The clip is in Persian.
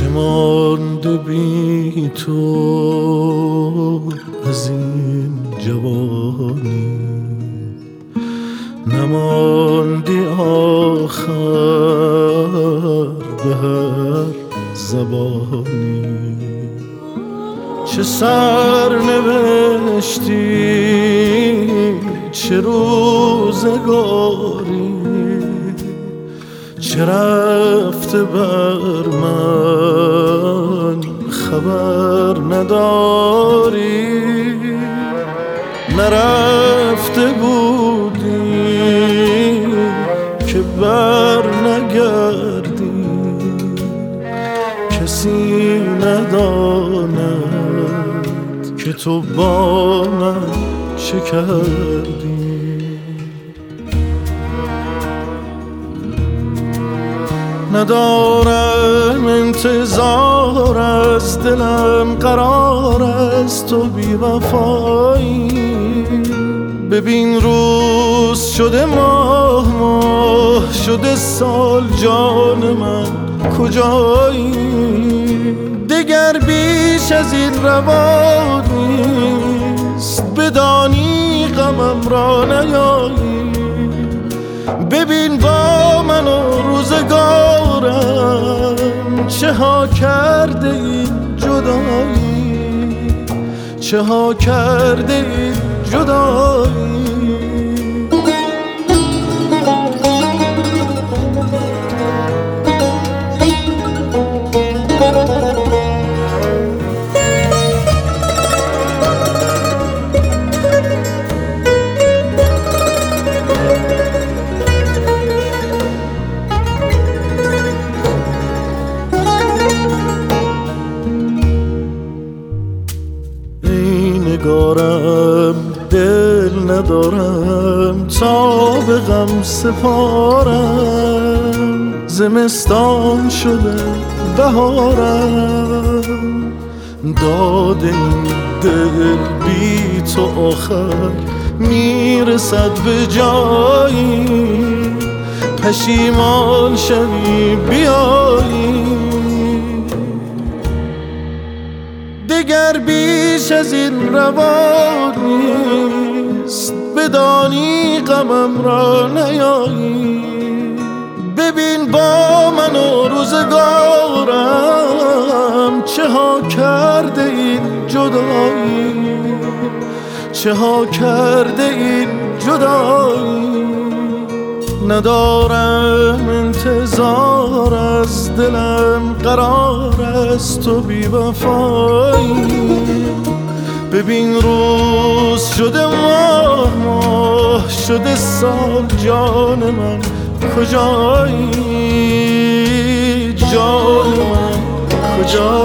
چه مانده بی تو از این جوانی، نماندی آخر به هر زبانی. چه سرنوشتی، چه روزگاری، چه رفته بر من خبر نداری. نرفته بودی که بر نگردی، کسی نداند که تو با من چه کردی. ندارم انتظار از دلم قرار از تو بی وفایی. ببین روز شده ماه شده سال، جان من کجایی؟ دگر بیش از این روا نیست، بدانی غمم را نیایی. ببین با من و روزگارم چه ها کرده این جدایی، چه ها کرده این جدایی. نگارم دل ندارم تا به غم سپارم، زمستان شده بهارم. داد این دل بی تو آخر میرسد به جایی، پشیمان شوی بیایی. دگر بیش از این روا نیست، بدانی غمم را نیایی. ببین با من و روزگارم چه ها کرده این جدایی، چه ها کرده این جدایی. ندارم انتظار از دلم قرار از تو بی وفایی. ببین روز شده ماه شده سال، جان من کجایی؟ جان من کجایی؟